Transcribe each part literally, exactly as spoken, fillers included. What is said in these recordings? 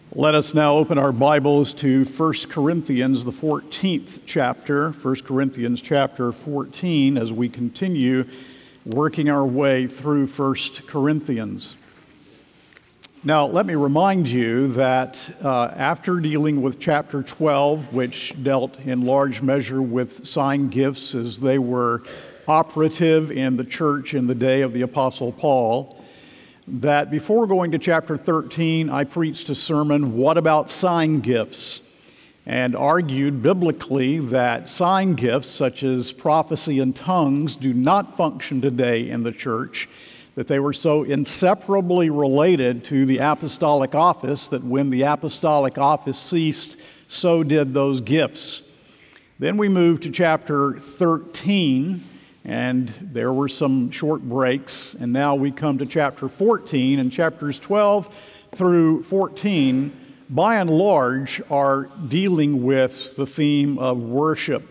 Let us now open our Bibles to First Corinthians, the fourteenth chapter, First Corinthians chapter fourteen, as we continue working our way through First Corinthians. Now, let me remind you that uh, after dealing with chapter twelve, which dealt in large measure with sign gifts as they were operative in the church in the day of the Apostle Paul, that before going to chapter thirteen, I preached a sermon, What About Sign Gifts? And argued biblically that sign gifts, such as prophecy and tongues, do not function today in the church, that they were so inseparably related to the apostolic office that when the apostolic office ceased, so did those gifts. Then we moved to chapter thirteen, and there were some short breaks, and now we come to chapter fourteen, and chapters twelve through fourteen, by and large, are dealing with the theme of worship.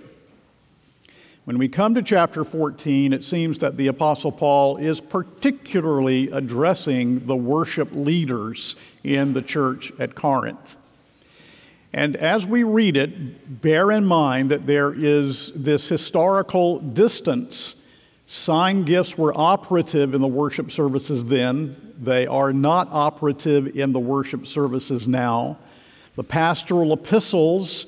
When we come to chapter fourteen, it seems that the Apostle Paul is particularly addressing the worship leaders in the church at Corinth. And as we read it, bear in mind that there is this historical distance. Sign gifts were operative in the worship services then. They are not operative in the worship services now. The pastoral epistles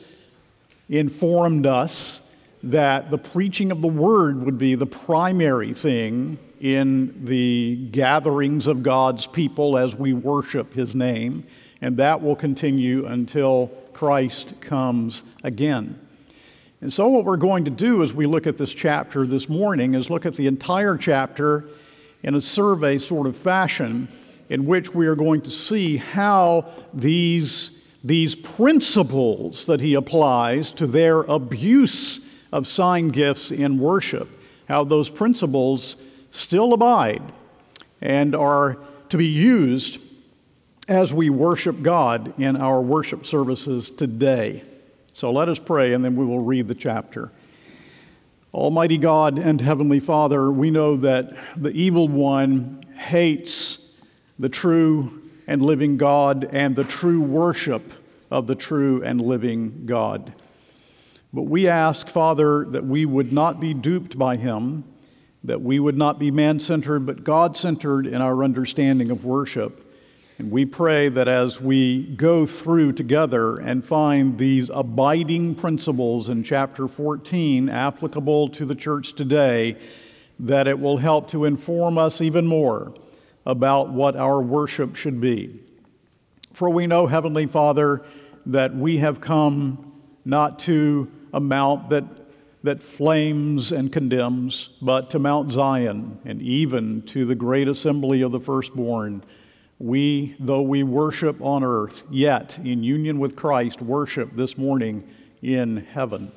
informed us that the preaching of the word would be the primary thing in the gatherings of God's people as we worship his name, and that will continue until Christ comes again. And so what we're going to do as we look at this chapter this morning is look at the entire chapter in a survey sort of fashion in which we are going to see how these, these principles that he applies to their abuse of sign gifts in worship, how those principles still abide and are to be used as we worship God in our worship services today. So let us pray, and then we will read the chapter. Almighty God and Heavenly Father, we know that the evil one hates the true and living God and the true worship of the true and living God. But we ask, Father, that we would not be duped by him, that we would not be man-centered but God-centered in our understanding of worship. And we pray that as we go through together and find these abiding principles in chapter fourteen applicable to the church today, that it will help to inform us even more about what our worship should be. For we know, Heavenly Father, that we have come not to a mount that, that flames and condemns, but to Mount Zion, and even to the great assembly of the firstborn. We, though we worship on earth, yet in union with Christ, worship this morning in heaven.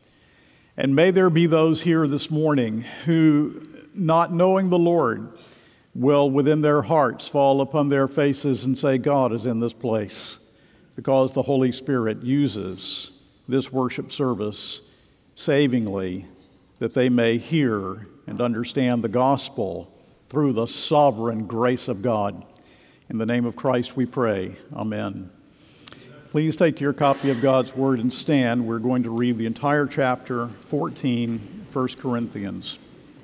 And may there be those here this morning who, not knowing the Lord, will within their hearts fall upon their faces and say, God is in this place, because the Holy Spirit uses this worship service savingly, that they may hear and understand the gospel through the sovereign grace of God. In the name of Christ we pray. Amen. Please take your copy of God's Word and stand. We're going to read the entire chapter fourteen, First Corinthians.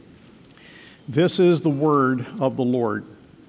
This is the word of the Lord.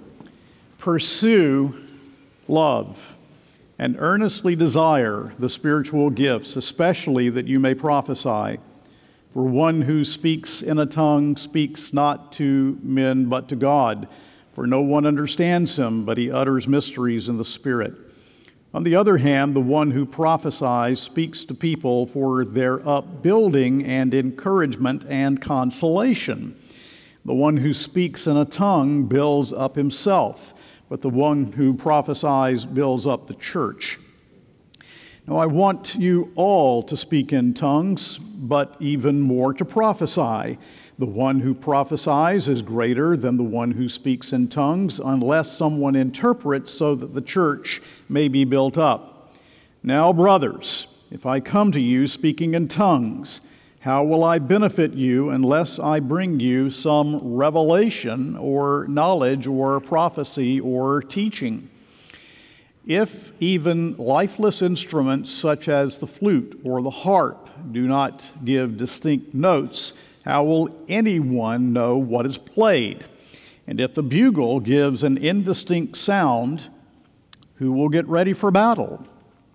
Pursue love and earnestly desire the spiritual gifts, especially that you may prophesy. For one who speaks in a tongue speaks not to men but to God. For no one understands him, but he utters mysteries in the Spirit. On the other hand, the one who prophesies speaks to people for their upbuilding and encouragement and consolation. The one who speaks in a tongue builds up himself, but the one who prophesies builds up the church. Now I want you all to speak in tongues, but even more to prophesy. The one who prophesies is greater than the one who speaks in tongues, unless someone interprets so that the church may be built up. Now, brothers, if I come to you speaking in tongues, how will I benefit you unless I bring you some revelation or knowledge or prophecy or teaching? If even lifeless instruments such as the flute or the harp do not give distinct notes, how will anyone know what is played? And if the bugle gives an indistinct sound, who will get ready for battle?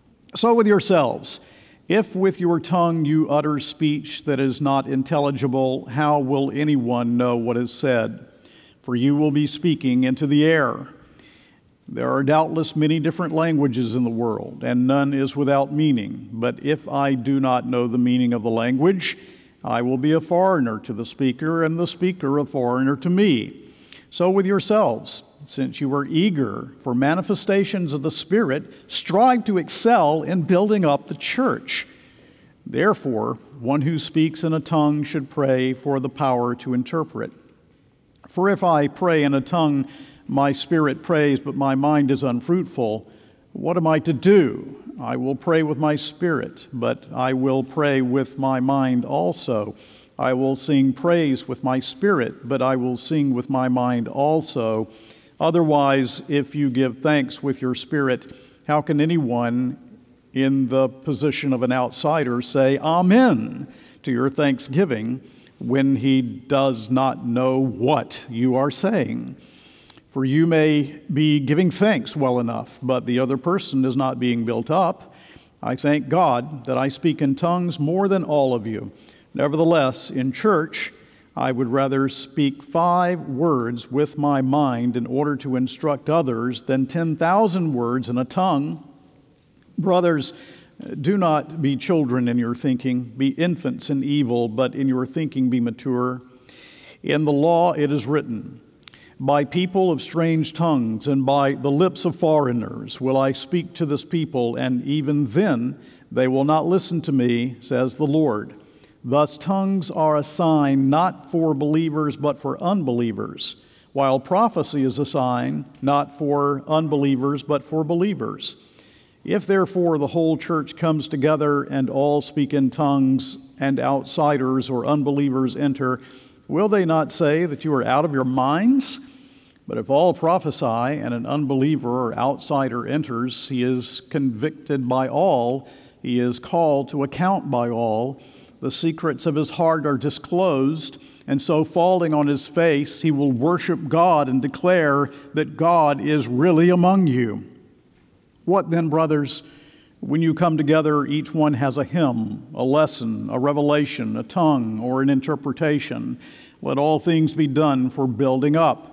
So with yourselves, if with your tongue you utter speech that is not intelligible, how will anyone know what is said? For you will be speaking into the air. There are doubtless many different languages in the world, and none is without meaning. But if I do not know the meaning of the language, I will be a foreigner to the speaker, and the speaker a foreigner to me. So with yourselves, since you are eager for manifestations of the Spirit, strive to excel in building up the church. Therefore, one who speaks in a tongue should pray for the power to interpret. For if I pray in a tongue, my spirit prays, but my mind is unfruitful, what am I to do? I will pray with my spirit, but I will pray with my mind also. I will sing praise with my spirit, but I will sing with my mind also. Otherwise, if you give thanks with your spirit, how can anyone in the position of an outsider say amen to your thanksgiving when he does not know what you are saying? For you may be giving thanks well enough, but the other person is not being built up. I thank God that I speak in tongues more than all of you. Nevertheless, in church, I would rather speak five words with my mind in order to instruct others than ten thousand words in a tongue. Brothers, do not be children in your thinking, be infants in evil, but in your thinking be mature. In the law it is written, by people of strange tongues and by the lips of foreigners will I speak to this people, and even then they will not listen to me, says the Lord. Thus tongues are a sign not for believers but for unbelievers, while prophecy is a sign not for unbelievers but for believers. If therefore the whole church comes together and all speak in tongues, and outsiders or unbelievers enter, will they not say that you are out of your minds? But if all prophesy and an unbeliever or outsider enters, he is convicted by all, he is called to account by all. The secrets of his heart are disclosed, and so falling on his face, he will worship God and declare that God is really among you. What then, brothers? When you come together, each one has a hymn, a lesson, a revelation, a tongue, or an interpretation. Let all things be done for building up.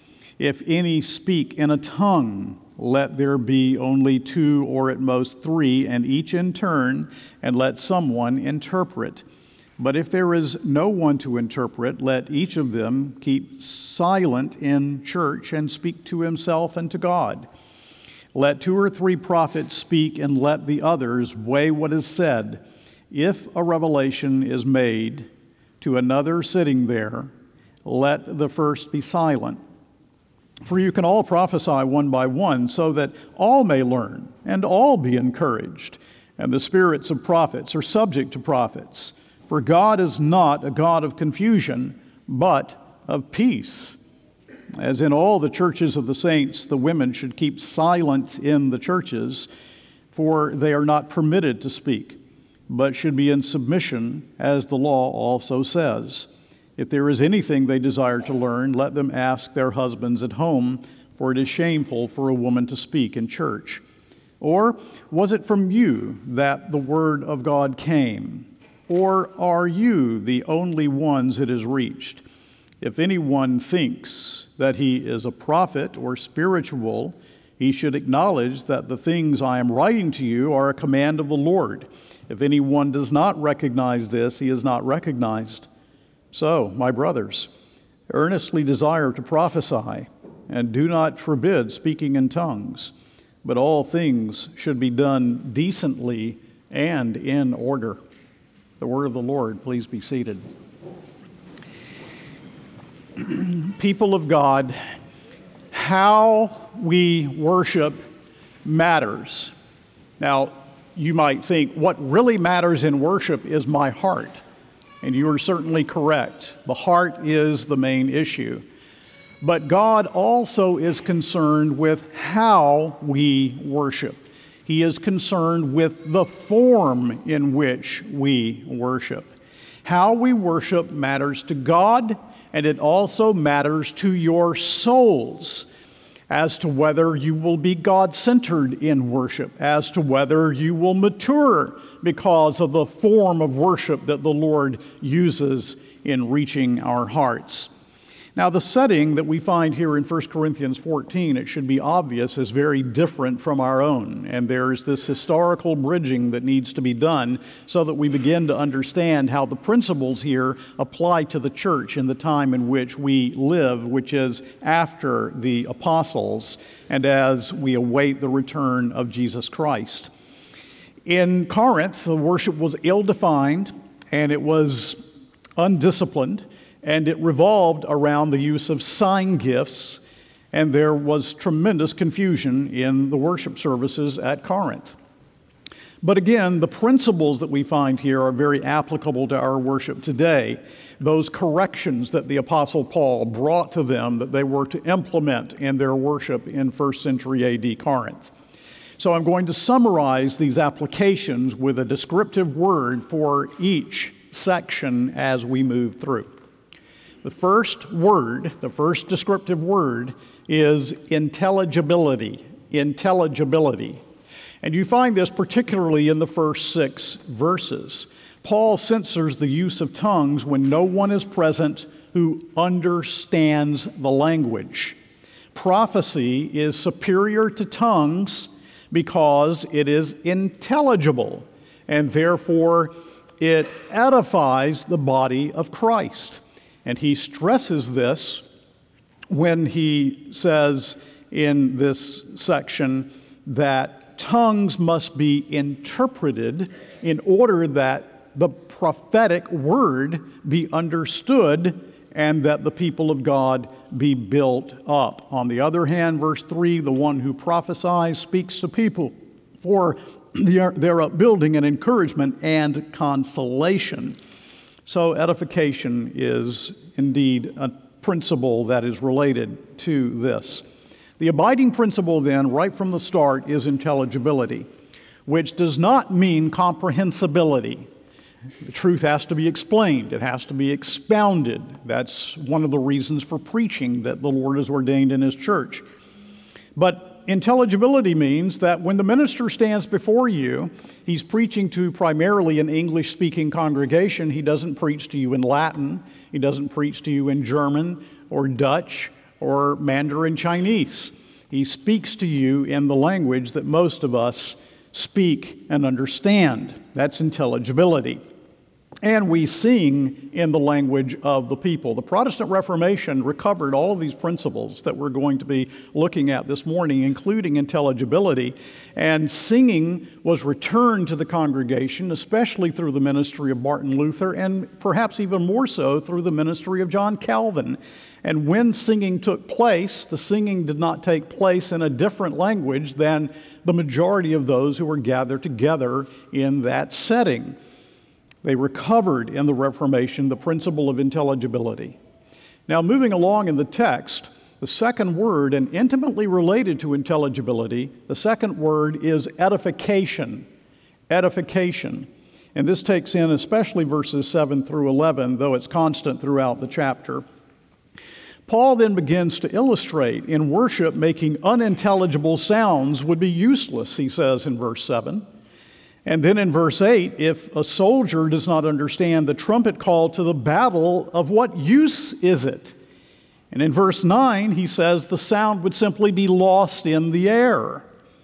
If any speak in a tongue, let there be only two or at most three, and each in turn, and let someone interpret. But if there is no one to interpret, let each of them keep silent in church and speak to himself and to God. Let two or three prophets speak, and let the others weigh what is said. If a revelation is made to another sitting there, let the first be silent. For you can all prophesy one by one, so that all may learn and all be encouraged. And the spirits of prophets are subject to prophets. For God is not a God of confusion, but of peace. As in all the churches of the saints, the women should keep silent in the churches, for they are not permitted to speak, but should be in submission, as the law also says. If there is anything they desire to learn, let them ask their husbands at home, for it is shameful for a woman to speak in church. Or was it from you that the word of God came? Or are you the only ones it has reached? If anyone thinks that he is a prophet or spiritual, he should acknowledge that the things I am writing to you are a command of the Lord. If anyone does not recognize this, he is not recognized. So, my brothers, earnestly desire to prophesy, and do not forbid speaking in tongues, but all things should be done decently and in order. The word of the Lord, please be seated. People of God, how we worship matters. Now, you might think, what really matters in worship is my heart. And you are certainly correct. The heart is the main issue. but God also is concerned with how we worship. He is concerned with the form in which we worship. How we worship matters to God, and it also matters to your souls as to whether you will be God-centered in worship, as to whether you will mature because of the form of worship that the Lord uses in reaching our hearts. Now, the setting that we find here in First Corinthians fourteen, it should be obvious, is very different from our own. And there's this historical bridging that needs to be done so that we begin to understand how the principles here apply to the church in the time in which we live, which is after the apostles and as we await the return of Jesus Christ. In Corinth, the worship was ill-defined and it was undisciplined, and it revolved around the use of sign gifts, and there was tremendous confusion in the worship services at Corinth. But again, the principles that we find here are very applicable to our worship today. Those corrections that the Apostle Paul brought to them that they were to implement in their worship in first century A D Corinth. So I'm going to summarize these applications with a descriptive word for each section as we move through. The first word, the first descriptive word is intelligibility, intelligibility. And you find this particularly in the first six verses. Paul censors the use of tongues when no one is present who understands the language. Prophecy is superior to tongues because it is intelligible, and therefore it edifies the body of Christ. And he stresses this when he says in this section that tongues must be interpreted in order that the prophetic word be understood and that the people of God be built up. On the other hand, verse three, the one who prophesies speaks to people for their, their upbuilding and encouragement and consolation. So edification is indeed a principle that is related to this. The abiding principle then, right from the start, is intelligibility, which does not mean comprehensibility. The truth has to be explained. It has to be expounded. That's one of the reasons for preaching that the Lord has ordained in His church. But intelligibility means that when the minister stands before you, he's preaching to primarily an English-speaking congregation. He doesn't preach to you in Latin. He doesn't preach to you in German or Dutch or Mandarin Chinese. He speaks to you in the language that most of us speak and understand. That's intelligibility. And we sing in the language of the people. The Protestant Reformation recovered all of these principles that we're going to be looking at this morning, including intelligibility. And singing was returned to the congregation, especially through the ministry of Martin Luther, and perhaps even more so through the ministry of John Calvin. And when singing took place, the singing did not take place in a different language than the majority of those who were gathered together in that setting. They recovered in the Reformation the principle of intelligibility. Now, moving along in the text, the second word, and intimately related to intelligibility, the second word is edification. Edification. And this takes in especially verses seven through eleven, though it's constant throughout the chapter. Paul then begins to illustrate in worship making unintelligible sounds would be useless, he says in verse seven. And then in verse eight, if a soldier does not understand the trumpet call to the battle, of what use is it? And in verse nine, he says the sound would simply be lost in the air.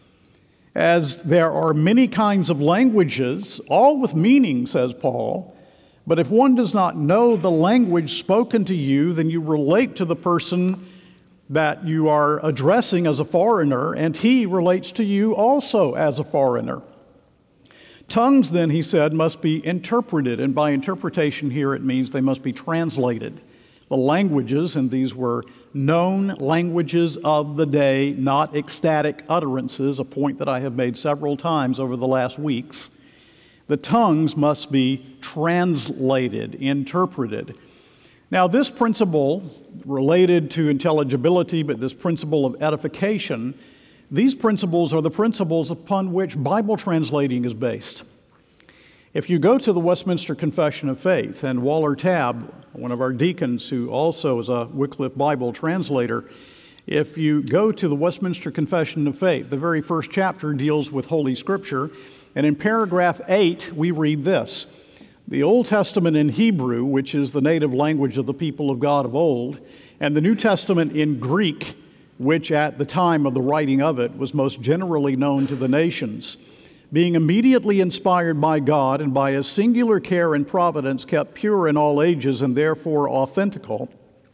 As there are many kinds of languages, all with meaning, says Paul, but if one does not know the language spoken to you, then you relate to the person that you are addressing as a foreigner, and he relates to you also as a foreigner. Tongues, then, he said, must be interpreted, and by interpretation here it means they must be translated. The languages, and these were known languages of the day, not ecstatic utterances, a point that I have made several times over the last weeks. The tongues must be translated, interpreted. Now, this principle related to intelligibility, but this principle of edification, these principles are the principles upon which Bible translating is based. If you go to the Westminster Confession of Faith, and Waller Tabb, one of our deacons who also is a Wycliffe Bible translator, if you go to the Westminster Confession of Faith, the very first chapter deals with Holy Scripture, and in paragraph eight we read this: the Old Testament in Hebrew, which is the native language of the people of God of old, and the New Testament in Greek, which at the time of the writing of it was most generally known to the nations, being immediately inspired by God and by His singular care and providence kept pure in all ages and therefore authentical,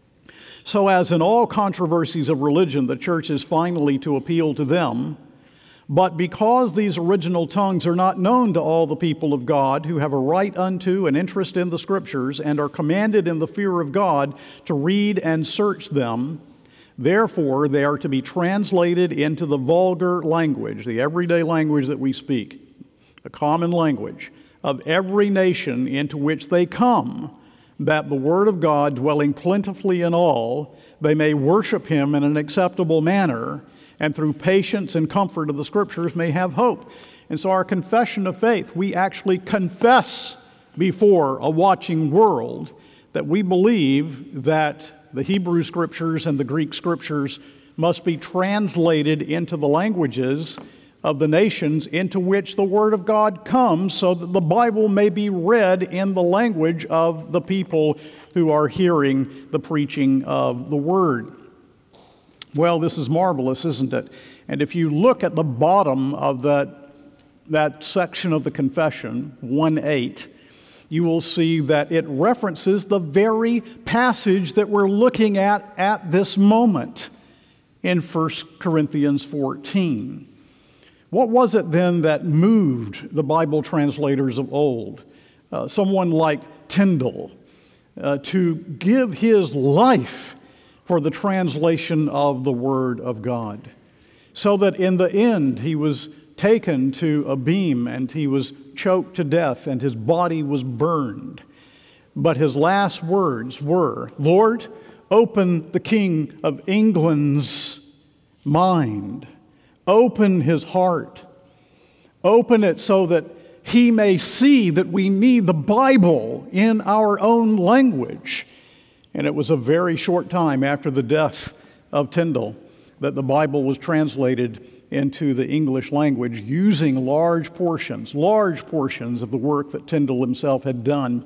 so as in all controversies of religion the church is finally to appeal to them. But because these original tongues are not known to all the people of God who have a right unto and interest in the Scriptures and are commanded in the fear of God to read and search them, therefore, they are to be translated into the vulgar language, the everyday language that we speak, the common language of every nation into which they come, that the Word of God, dwelling plentifully in all, they may worship Him in an acceptable manner, and through patience and comfort of the Scriptures may have hope. And so our confession of faith, we actually confess before a watching world that we believe that the Hebrew Scriptures and the Greek Scriptures must be translated into the languages of the nations into which the Word of God comes, so that the Bible may be read in the language of the people who are hearing the preaching of the Word. Well, this is marvelous, isn't it? And if you look at the bottom of that, that section of the confession, one eight, you will see that it references the very passage that we're looking at at this moment in First Corinthians fourteen. What was it then that moved the Bible translators of old, uh, someone like Tyndale, uh, to give his life for the translation of the Word of God, so that in the end he was taken to a beam and he was choked to death and his body was burned. But his last words were, "Lord, open the King of England's mind. Open his heart. Open it so that he may see that we need the Bible in our own language." And it was a very short time after the death of Tyndale that the Bible was translated into the English language using large portions, large portions of the work that Tyndale himself had done,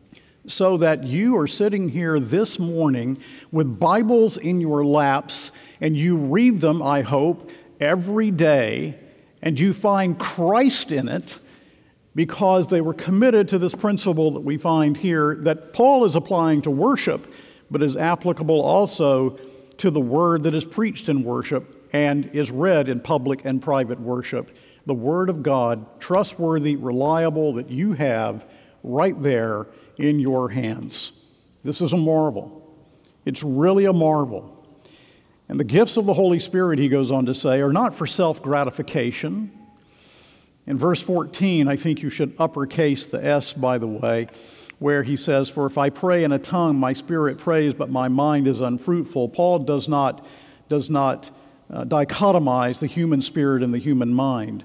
so that you are sitting here this morning with Bibles in your laps and you read them, I hope, every day, and you find Christ in it because they were committed to this principle that we find here that Paul is applying to worship, but is applicable also to the word that is preached in worship and is read in public and private worship. The Word of God, trustworthy, reliable, that you have right there in your hands. This is a marvel. It's really a marvel. And the gifts of the Holy Spirit, he goes on to say, are not for self-gratification. In verse fourteen, I think you should uppercase the S, by the way, where he says, "For if I pray in a tongue, my spirit prays, but my mind is unfruitful." Paul does not, does not uh, dichotomize the human spirit and the human mind.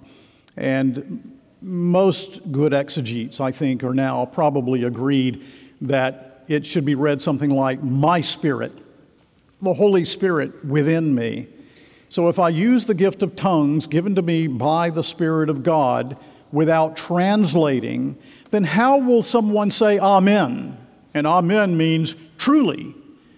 And most good exegetes, I think, are now probably agreed that it should be read something like, "My spirit, the Holy Spirit within me." So if I use the gift of tongues given to me by the Spirit of God without translating, then how will someone say amen? And amen means truly.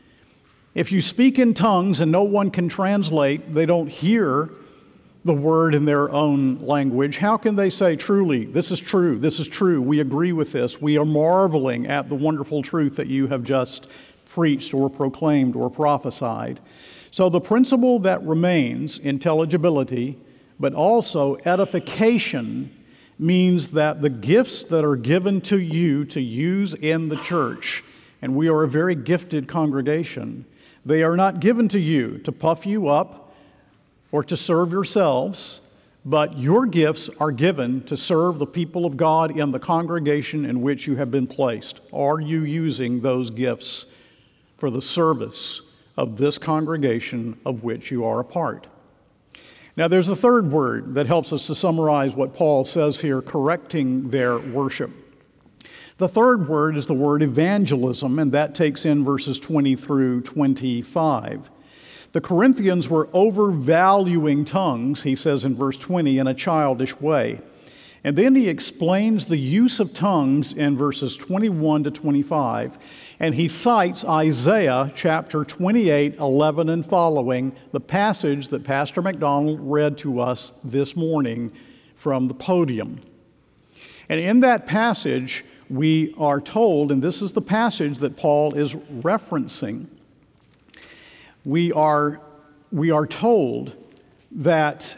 If you speak in tongues and no one can translate, they don't hear the word in their own language, how can they say truly, this is true, this is true, we agree with this, we are marveling at the wonderful truth that you have just preached or proclaimed or prophesied? So the principle that remains, intelligibility, but also edification, means that the gifts that are given to you to use in the church, and we are a very gifted congregation, they are not given to you to puff you up or to serve yourselves, but your gifts are given to serve the people of God in the congregation in which you have been placed. Are you using those gifts for the service of this congregation of which you are a part. Now, there's a third word that helps us to summarize what Paul says here, correcting their worship. The third word is the word evangelism, and that takes in verses twenty through twenty-five. The Corinthians were overvaluing tongues, he says in verse twenty, in a childish way. And then he explains the use of tongues in verses twenty-one to twenty-five, and he cites Isaiah chapter twenty-eight, eleven and following, the passage that Pastor McDonald read to us this morning from the podium. And in that passage, we are told, and this is the passage that Paul is referencing, we are, we are told that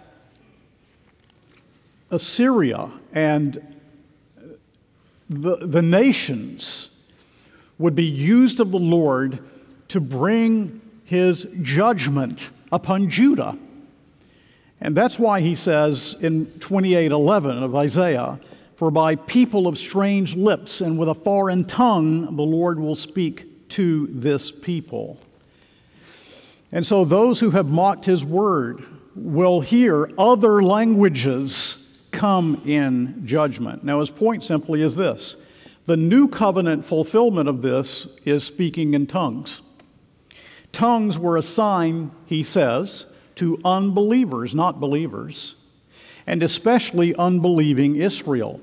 Assyria and the, the nations would be used of the Lord to bring his judgment upon Judah. And that's why he says in twenty-eight eleven of Isaiah, "For by people of strange lips and with a foreign tongue the Lord will speak to this people." And so those who have mocked his word will hear other languages come in judgment. Now his point simply is this: the new covenant fulfillment of this is speaking in tongues. Tongues were a sign, he says, to unbelievers, not believers, and especially unbelieving Israel.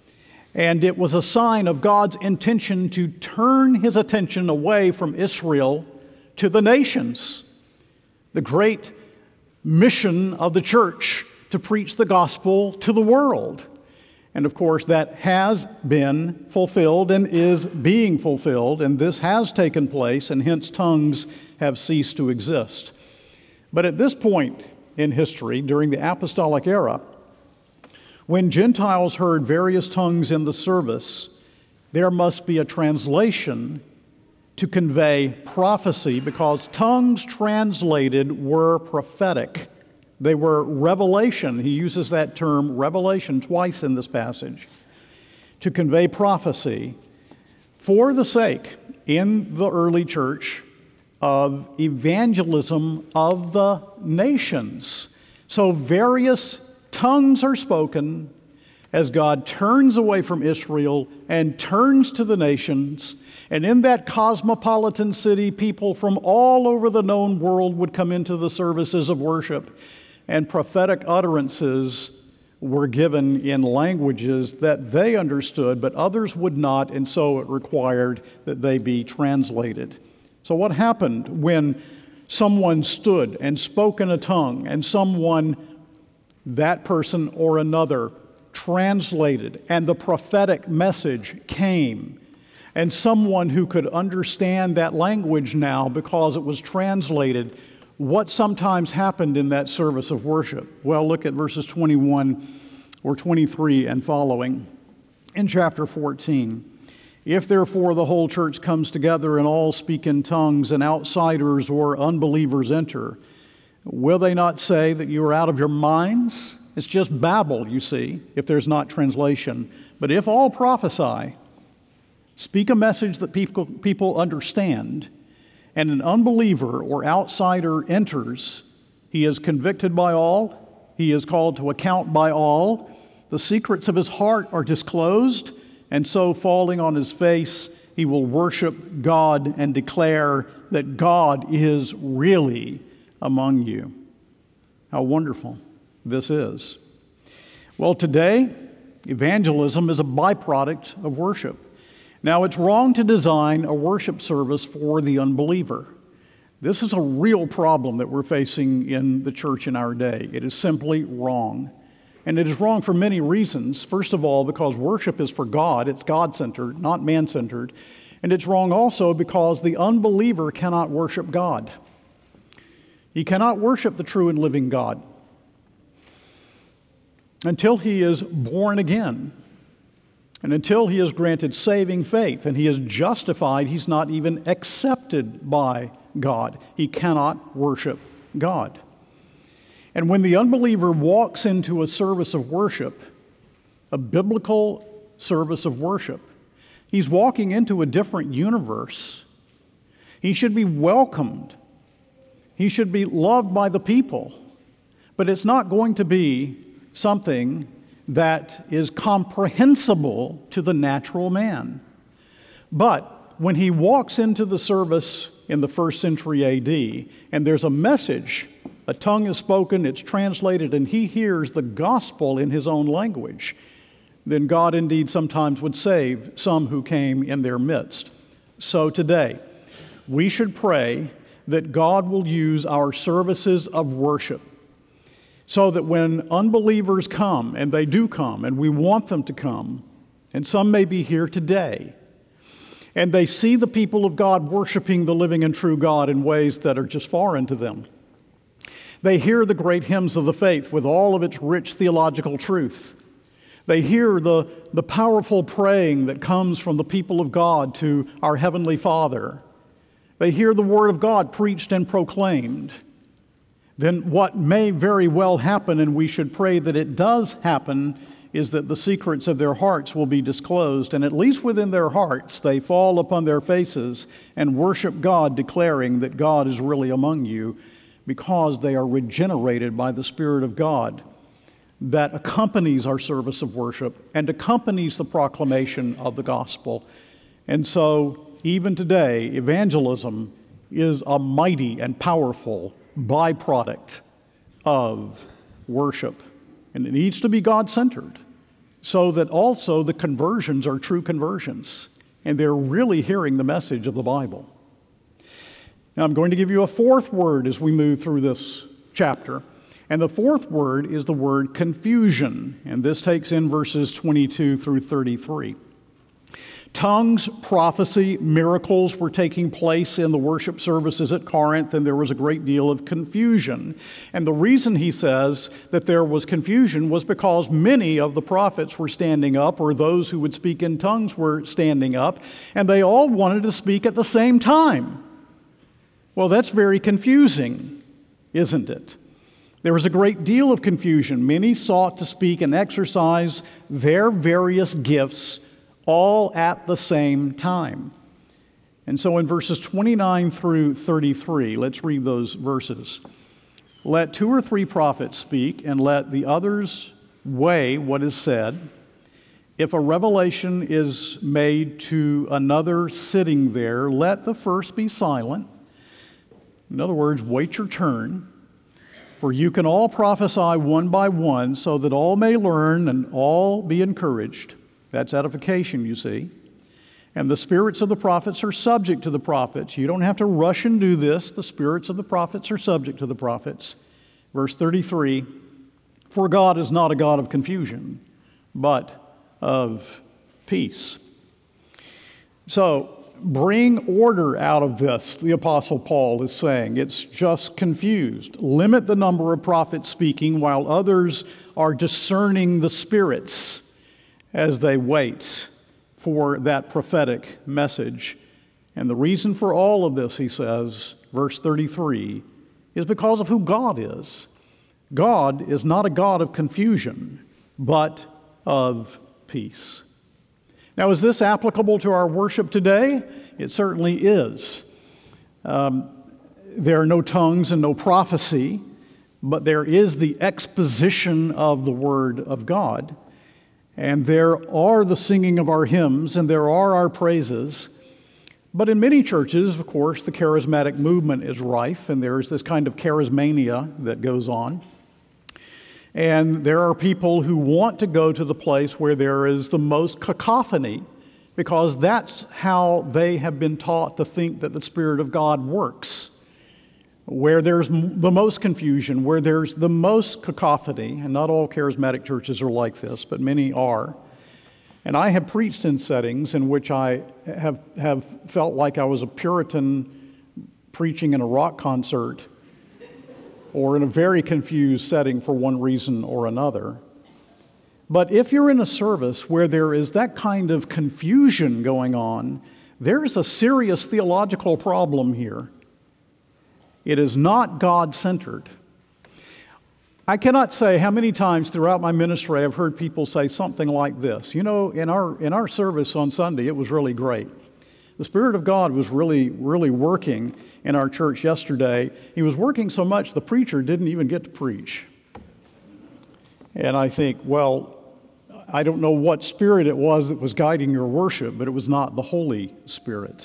And it was a sign of God's intention to turn his attention away from Israel to the nations. The great mission of the church to preach the gospel to the world. And of course, that has been fulfilled and is being fulfilled, and this has taken place, and hence tongues have ceased to exist. But at this point in history, during the apostolic era, when Gentiles heard various tongues in the service, there must be a translation to convey prophecy, because tongues translated were prophetic. They were revelation. He uses that term, revelation, twice in this passage, to convey prophecy for the sake, in the early church, of evangelism of the nations. So various tongues are spoken as God turns away from Israel and turns to the nations. And in that cosmopolitan city, people from all over the known world would come into the services of worship, and prophetic utterances were given in languages that they understood, but others would not, and so it required that they be translated. So what happened when someone stood and spoke in a tongue, and someone, that person or another, translated, and the prophetic message came, and someone who could understand that language now because it was translated, what sometimes happened in that service of worship? Well, look at verses twenty-one or twenty-three and following in chapter fourteen. "If therefore the whole church comes together and all speak in tongues, and outsiders or unbelievers enter, will they not say that you are out of your minds?" It's just babble, you see, if there's not translation. But if all prophesy, speak a message that people, people understand, and an unbeliever or outsider enters, he is convicted by all, he is called to account by all, the secrets of his heart are disclosed, and so falling on his face, he will worship God and declare that God is really among you. How wonderful this is. Well, today, evangelism is a byproduct of worship. Now, it's wrong to design a worship service for the unbeliever. This is a real problem that we're facing in the church in our day. It is simply wrong. And it is wrong for many reasons. First of all, because worship is for God. It's God-centered, not man-centered. And it's wrong also because the unbeliever cannot worship God. He cannot worship the true and living God until he is born again. And until he is granted saving faith and he is justified, he's not even accepted by God. He cannot worship God. And when the unbeliever walks into a service of worship, a biblical service of worship, he's walking into a different universe. He should be welcomed. He should be loved by the people. But it's not going to be something that is comprehensible to the natural man. But when he walks into the service in the first century A D, and there's a message, a tongue is spoken, it's translated, and he hears the gospel in his own language, then God indeed sometimes would save some who came in their midst. So today, we should pray that God will use our services of worship so that when unbelievers come, and they do come, and we want them to come, and some may be here today, and they see the people of God worshiping the living and true God in ways that are just foreign to them. They hear the great hymns of the faith with all of its rich theological truth. They hear the, the powerful praying that comes from the people of God to our Heavenly Father. They hear the Word of God preached and proclaimed. Then what may very well happen, and we should pray that it does happen, is that the secrets of their hearts will be disclosed, and at least within their hearts they fall upon their faces and worship God, declaring that God is really among you, because they are regenerated by the Spirit of God that accompanies our service of worship and accompanies the proclamation of the gospel. And so, even today, evangelism is a mighty and powerful byproduct of worship. And it needs to be God-centered so that also the conversions are true conversions and they're really hearing the message of the Bible. Now, I'm going to give you a fourth word as we move through this chapter. And the fourth word is the word confusion. And this takes in verses twenty-two through thirty-three. Tongues, prophecy, miracles were taking place in the worship services at Corinth, and there was a great deal of confusion. And the reason he says that there was confusion was because many of the prophets were standing up, or those who would speak in tongues were standing up, and they all wanted to speak at the same time. Well, that's very confusing, isn't it? There was a great deal of confusion. Many sought to speak and exercise their various gifts all at the same time. And so in verses twenty-nine through thirty-three, let's read those verses. Let two or three prophets speak, and let the others weigh what is said. If a revelation is made to another sitting there, let the first be silent. In other words, wait your turn. For you can all prophesy one by one, so that all may learn and all be encouraged. That's edification, you see. And the spirits of the prophets are subject to the prophets. You don't have to rush and do this. The spirits of the prophets are subject to the prophets. Verse thirty-three, for God is not a God of confusion, but of peace. So, bring order out of this, the Apostle Paul is saying. It's just confused. Limit the number of prophets speaking while others are discerning the spirits as they wait for that prophetic message. And the reason for all of this, he says, verse thirty-three, is because of who God is. God is not a God of confusion, but of peace. Now, is this applicable to our worship today? It certainly is. Um, there are no tongues and no prophecy, but there is the exposition of the Word of God. And there are the singing of our hymns, and there are our praises. But in many churches, of course, the charismatic movement is rife, and there is this kind of charismania that goes on. And there are people who want to go to the place where there is the most cacophony, because that's how they have been taught to think that the Spirit of God works. Where there's the most confusion, where there's the most cacophony, and not all charismatic churches are like this, but many are. And I have preached in settings in which I have, have felt like I was a Puritan preaching in a rock concert or in a very confused setting for one reason or another. But if you're in a service where there is that kind of confusion going on, there's a serious theological problem here. It is not God-centered. I cannot say how many times throughout my ministry I've heard people say something like this. You know, in our in our service on Sunday, it was really great. The Spirit of God was really, really working in our church yesterday. He was working so much the preacher didn't even get to preach. And I think, well, I don't know what spirit it was that was guiding your worship, but it was not the Holy Spirit.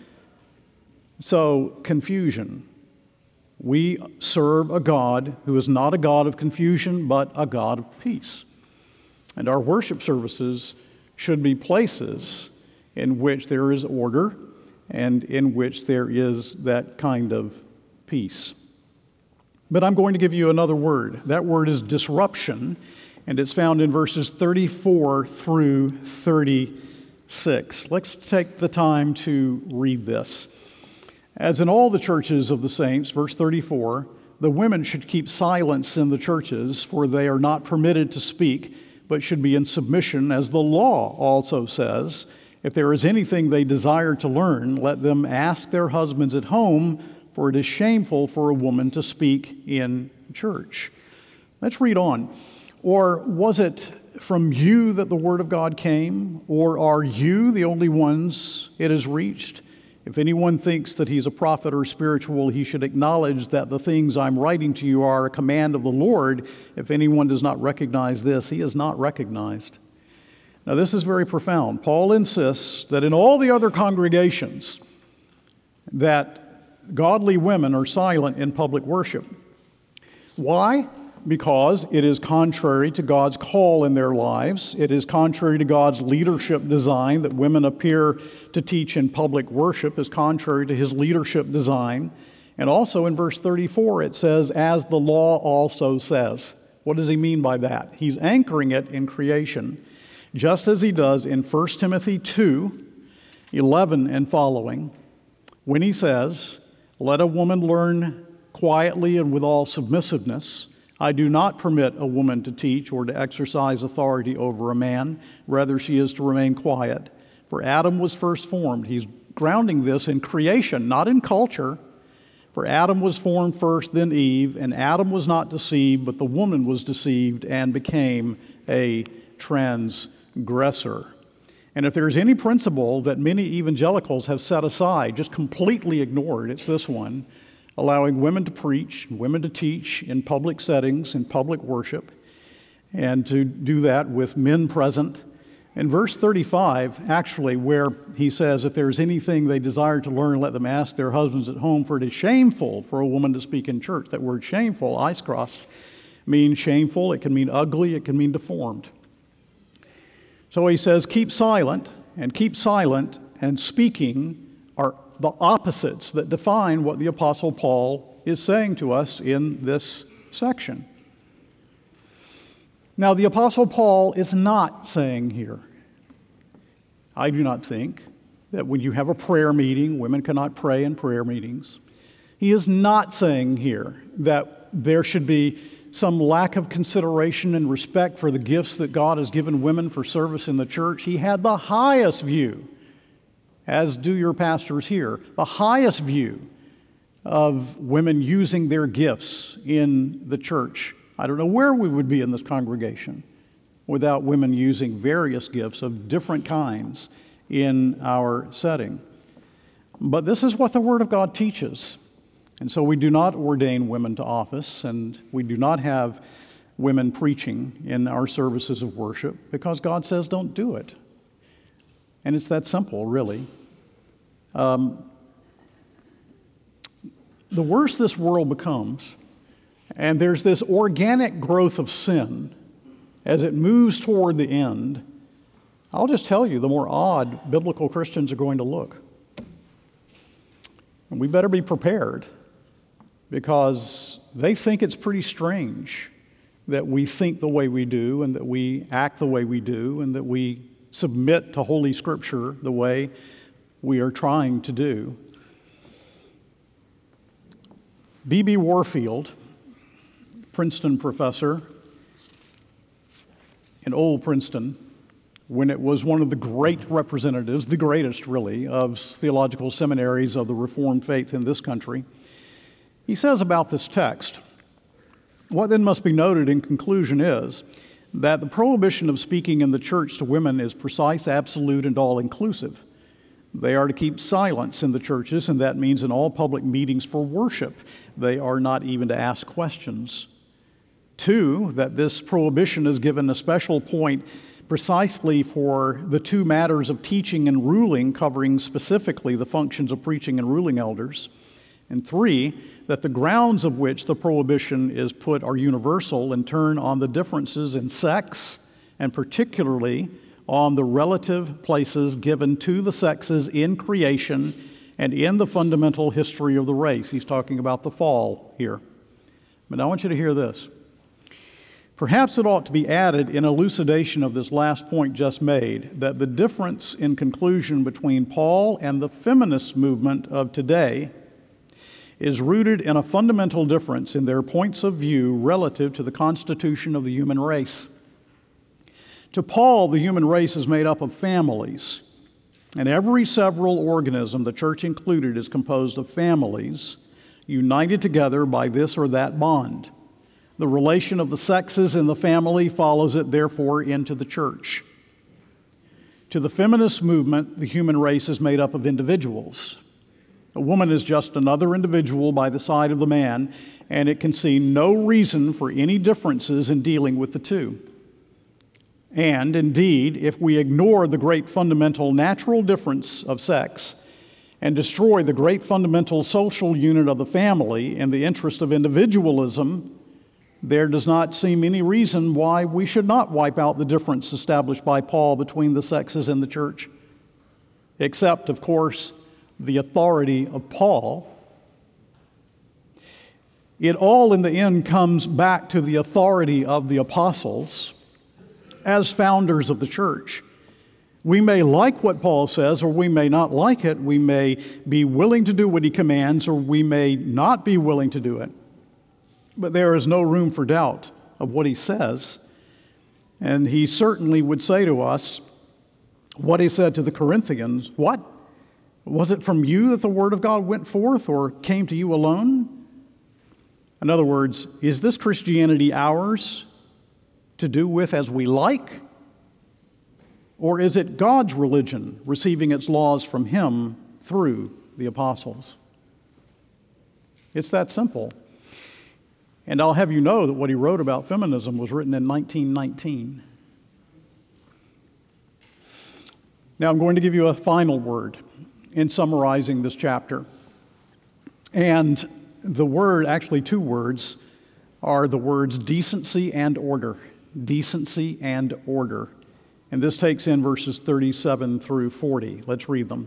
So, confusion. We serve a God who is not a God of confusion, but a God of peace. And our worship services should be places in which there is order and in which there is that kind of peace. But I'm going to give you another word. That word is disruption, and it's found in verses thirty-four through thirty-six. Let's take the time to read this. As in all the churches of the saints, verse thirty-four, the women should keep silence in the churches, for they are not permitted to speak, but should be in submission, as the law also says. If there is anything they desire to learn, let them ask their husbands at home, for it is shameful for a woman to speak in church. Let's read on. Or was it from you that the word of God came? Or are you the only ones it has reached? If anyone thinks that he's a prophet or spiritual, he should acknowledge that the things I'm writing to you are a command of the Lord. If anyone does not recognize this, he is not recognized. Now, this is very profound. Paul insists that in all the other congregations, that godly women are silent in public worship. Why? Because it is contrary to God's call in their lives. It is contrary to God's leadership design that women appear to teach in public worship is contrary to his leadership design. And also in verse thirty-four, it says, as the law also says. What does he mean by that? He's anchoring it in creation, just as he does in First Timothy two, eleven and following, when he says, let a woman learn quietly and with all submissiveness. I do not permit a woman to teach or to exercise authority over a man. Rather, she is to remain quiet. For Adam was first formed. He's grounding this in creation, not in culture. For Adam was formed first, then Eve, and Adam was not deceived, but the woman was deceived and became a transgressor. And if there's any principle that many evangelicals have set aside, just completely ignored, it's this one. Allowing women to preach, women to teach in public settings, in public worship, and to do that with men present. In verse thirty-five, actually, where he says, if there is anything they desire to learn, let them ask their husbands at home, for it is shameful for a woman to speak in church. That word shameful, iskros, means shameful. It can mean ugly. It can mean deformed. So he says, keep silent, and keep silent and speaking are the opposites that define what the Apostle Paul is saying to us in this section. Now, the Apostle Paul is not saying here, I do not think, that when you have a prayer meeting, women cannot pray in prayer meetings. He is not saying here that there should be some lack of consideration and respect for the gifts that God has given women for service in the church. He had the highest view, as do your pastors here, the highest view of women using their gifts in the church. I don't know where we would be in this congregation without women using various gifts of different kinds in our setting. But this is what the Word of God teaches. And so we do not ordain women to office, and we do not have women preaching in our services of worship because God says don't do it. And it's that simple, really. Um, the worse this world becomes, and there's this organic growth of sin as it moves toward the end, I'll just tell you, the more odd biblical Christians are going to look. And we better be prepared, because they think it's pretty strange that we think the way we do and that we act the way we do and that we submit to Holy Scripture the way we are trying to do. B B Warfield, Princeton professor in old Princeton, when it was one of the great representatives, the greatest really, of theological seminaries of the Reformed faith in this country, he says about this text, what then must be noted in conclusion is that the prohibition of speaking in the church to women is precise, absolute, and all-inclusive. They are to keep silence in the churches, and that means in all public meetings for worship. They are not even to ask questions. Two, that this prohibition is given a special point precisely for the two matters of teaching and ruling, covering specifically the functions of preaching and ruling elders. And three, that the grounds of which the prohibition is put are universal and turn on the differences in sex, and particularly on the relative places given to the sexes in creation and in the fundamental history of the race. He's talking about the fall here. But I want you to hear this. Perhaps it ought to be added in elucidation of this last point just made that the difference in conclusion between Paul and the feminist movement of today is rooted in a fundamental difference in their points of view relative to the constitution of the human race. To Paul, the human race is made up of families, and every several organism, the church included, is composed of families united together by this or that bond. The relation of the sexes in the family follows it, therefore, into the church. To the feminist movement, the human race is made up of individuals. A woman is just another individual by the side of the man, and it can see no reason for any differences in dealing with the two. And indeed, if we ignore the great fundamental natural difference of sex and destroy the great fundamental social unit of the family in the interest of individualism, there does not seem any reason why we should not wipe out the difference established by Paul between the sexes in the church, except, of course, the authority of Paul. It all, in the end, comes back to the authority of the apostles as founders of the church. We may like what Paul says, or we may not like it. We may be willing to do what he commands, or we may not be willing to do it. But there is no room for doubt of what he says. And he certainly would say to us what he said to the Corinthians. What? Was it from you that the word of God went forth, or came to you alone? In other words, is this Christianity ours to do with as we like? Or is it God's religion receiving its laws from him through the apostles? It's that simple. And I'll have you know that what he wrote about feminism was written in nineteen nineteen. Now I'm going to give you a final word in summarizing this chapter. And the word, actually two words, are the words decency and order. Decency and order. And this takes in verses thirty-seven through forty. Let's read them.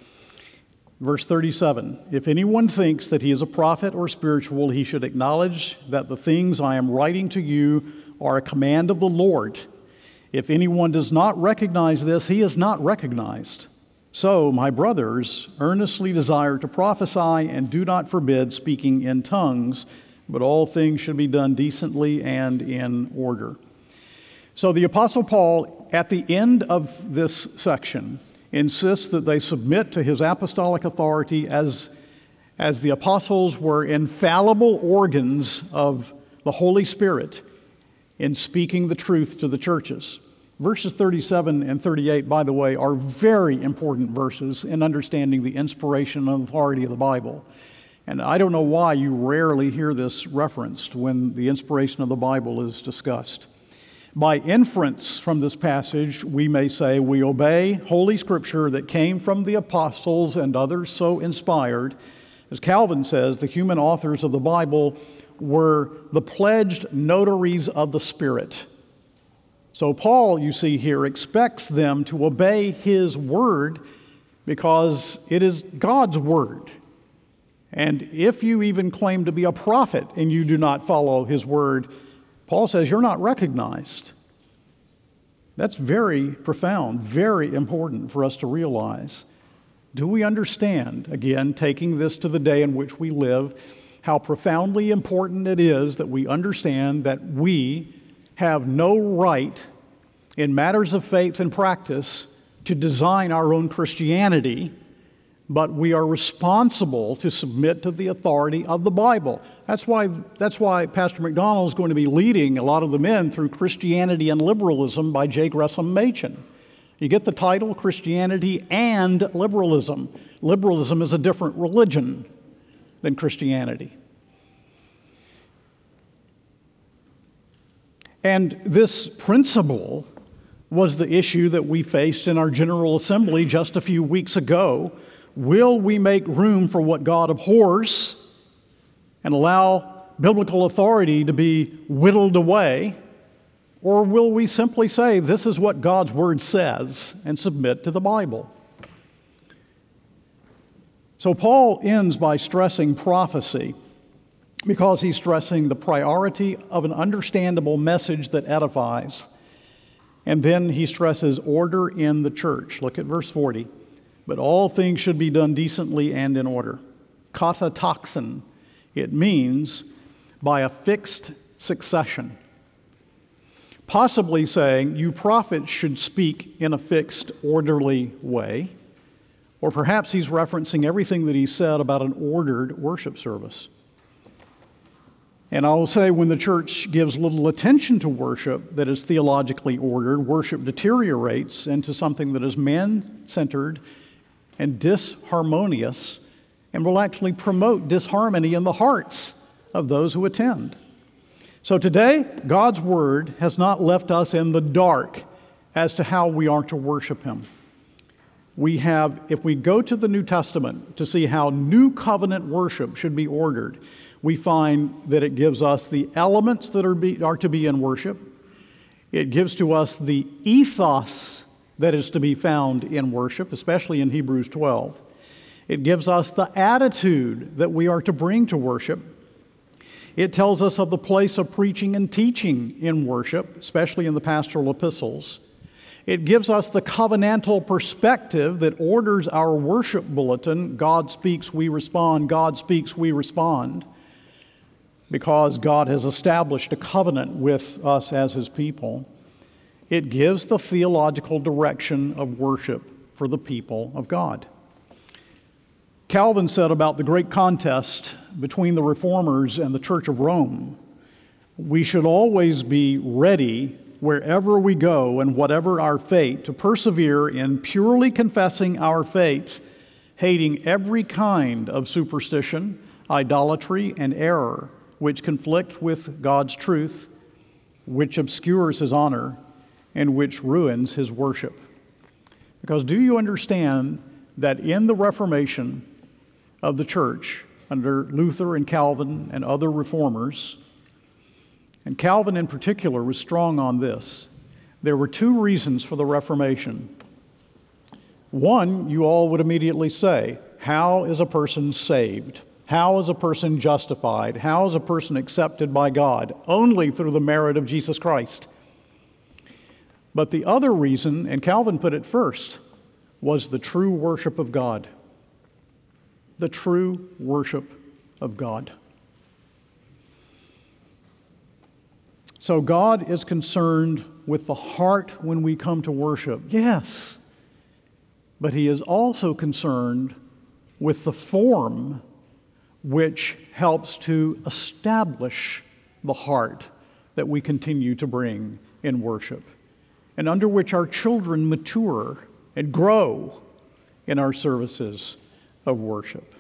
Verse thirty-seven, if anyone thinks that he is a prophet or spiritual, he should acknowledge that the things I am writing to you are a command of the Lord. If anyone does not recognize this, he is not recognized. So, my brothers, earnestly desire to prophesy and do not forbid speaking in tongues, but all things should be done decently and in order. So the Apostle Paul, at the end of this section, insists that they submit to his apostolic authority as, as the apostles were infallible organs of the Holy Spirit in speaking the truth to the churches. Verses thirty-seven and thirty-eight, by the way, are very important verses in understanding the inspiration and authority of the Bible. And I don't know why you rarely hear this referenced when the inspiration of the Bible is discussed. By inference from this passage, we may say we obey Holy Scripture that came from the apostles and others so inspired. As Calvin says, the human authors of the Bible were the pledged notaries of the Spirit. So Paul, you see here, expects them to obey his word because it is God's word. And if you even claim to be a prophet and you do not follow his word, Paul says you're not recognized. That's very profound, very important for us to realize. Do we understand, again, taking this to the day in which we live, how profoundly important it is that we understand that we have no right in matters of faith and practice to design our own Christianity, but we are responsible to submit to the authority of the Bible. That's why, that's why Pastor McDonald is going to be leading a lot of the men through Christianity and Liberalism by J. Gresham Machen. You get the title, Christianity and liberalism. Liberalism is a different religion than Christianity. And this principle was the issue that we faced in our General Assembly just a few weeks ago. Will we make room for what God abhors and allow biblical authority to be whittled away? Or will we simply say, this is what God's Word says, and submit to the Bible? So Paul ends by stressing prophecy because he's stressing the priority of an understandable message that edifies. And then he stresses order in the church. Look at verse forty. But all things should be done decently and in order. Kata toxin. It means by a fixed succession. Possibly saying you prophets should speak in a fixed, orderly way. Or perhaps he's referencing everything that he said about an ordered worship service. And I will say when the church gives little attention to worship that is theologically ordered, worship deteriorates into something that is man-centered and disharmonious and will actually promote disharmony in the hearts of those who attend. So today, God's Word has not left us in the dark as to how we are to worship Him. We have, if we go to the New Testament to see how New Covenant worship should be ordered, we find that it gives us the elements that are, be, are to be in worship. It gives to us the ethos that is to be found in worship, especially in Hebrews twelve. It gives us the attitude that we are to bring to worship. It tells us of the place of preaching and teaching in worship, especially in the pastoral epistles. It gives us the covenantal perspective that orders our worship bulletin. God speaks, we respond. God speaks, we respond. Because God has established a covenant with us as His people. It gives the theological direction of worship for the people of God. Calvin said about the great contest between the Reformers and the Church of Rome, we should always be ready wherever we go and whatever our fate to persevere in purely confessing our faith, hating every kind of superstition, idolatry, and error which conflict with God's truth, which obscures His honor, and which ruins His worship. Because do you understand that in the Reformation of the church, under Luther and Calvin and other reformers, and Calvin in particular was strong on this, there were two reasons for the Reformation. One, you all would immediately say, how is a person saved? How is a person justified? How is a person accepted by God? Only through the merit of Jesus Christ. But the other reason, and Calvin put it first, was the true worship of God. The true worship of God. So God is concerned with the heart when we come to worship. Yes. But He is also concerned with the form which helps to establish the heart that we continue to bring in worship, and under which our children mature and grow in our services of worship.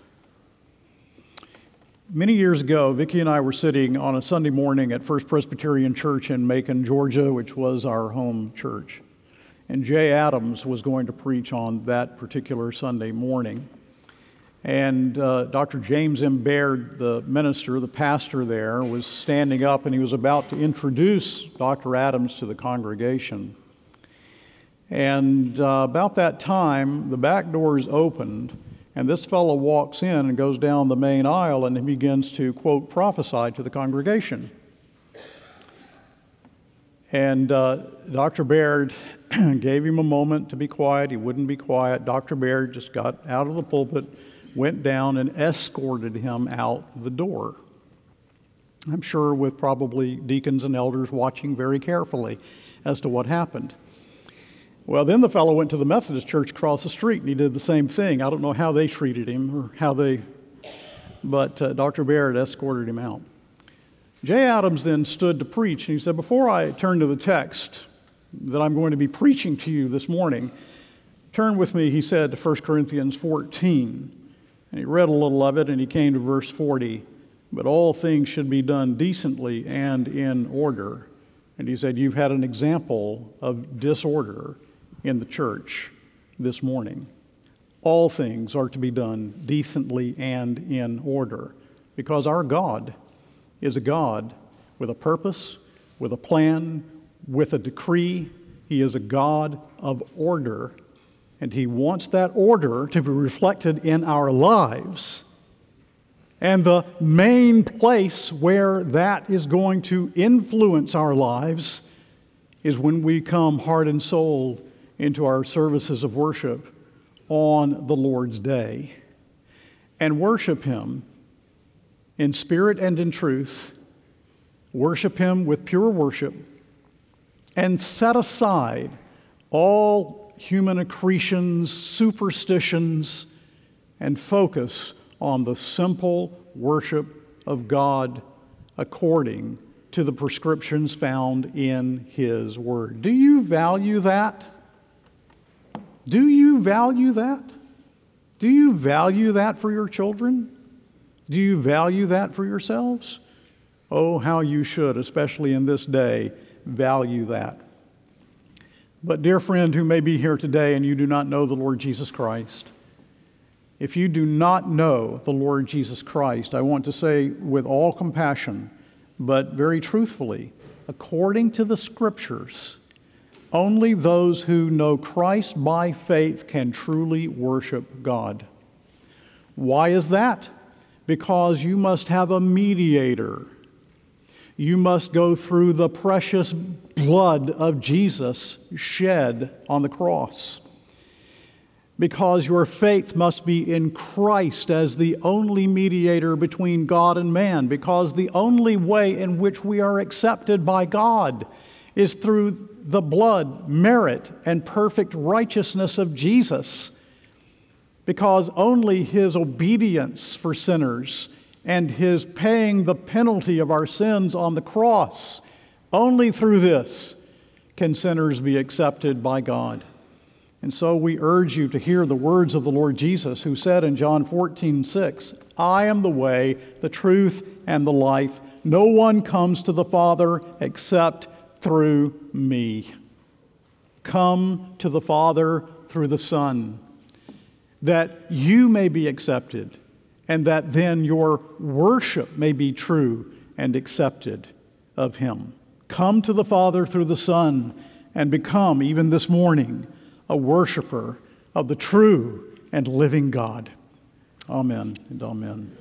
Many years ago, Vicki and I were sitting on a Sunday morning at First Presbyterian Church in Macon, Georgia, which was our home church. And Jay Adams was going to preach on that particular Sunday morning. And uh, Doctor James M. Baird, the minister, the pastor there, was standing up and he was about to introduce Doctor Adams to the congregation. And uh, about that time, the back doors opened and this fellow walks in and goes down the main aisle and he begins to, quote, prophesy to the congregation. And uh, Doctor Baird gave him a moment to be quiet. He wouldn't be quiet. Doctor Baird just got out of the pulpit, went down and escorted him out the door. I'm sure with probably deacons and elders watching very carefully as to what happened. Well, then the fellow went to the Methodist church across the street and he did the same thing. I don't know how they treated him or how they, but uh, Doctor Baird escorted him out. Jay Adams then stood to preach and he said, before I turn to the text, that I'm going to be preaching to you this morning. Turn with me, he said, to First Corinthians fourteen. And he read a little of it, and he came to verse forty. But all things should be done decently and in order. And he said, you've had an example of disorder in the church this morning. All things are to be done decently and in order, because our God is a God with a purpose, with a plan, with a decree. He is a God of order, and he wants that order to be reflected in our lives. And the main place where that is going to influence our lives is when we come heart and soul into our services of worship on the Lord's day and worship him in spirit and in truth, worship him with pure worship, and set aside all human accretions, superstitions, and focus on the simple worship of God according to the prescriptions found in his word. Do you value that? Do you value that? Do you value that for your children? Do you value that for yourselves? Oh, how you should, especially in this day, value that. But dear friend who may be here today and you do not know the Lord Jesus Christ, if you do not know the Lord Jesus Christ, I want to say with all compassion, but very truthfully, according to the Scriptures, only those who know Christ by faith can truly worship God. Why is that? Because you must have a mediator. You must go through the precious blood of Jesus shed on the cross. Because your faith must be in Christ as the only mediator between God and man. Because the only way in which we are accepted by God is through the blood, merit, and perfect righteousness of Jesus. Because only his obedience for sinners and his paying the penalty of our sins on the cross, only through this can sinners be accepted by God. And so we urge you to hear the words of the Lord Jesus, who said in John fourteen six, I am the way, the truth, and the life. No one comes to the Father except through me. Come to the Father through the Son, that you may be accepted, and that then your worship may be true and accepted of him. Come to the Father through the Son, and become, even this morning, a worshiper of the true and living God. Amen and amen.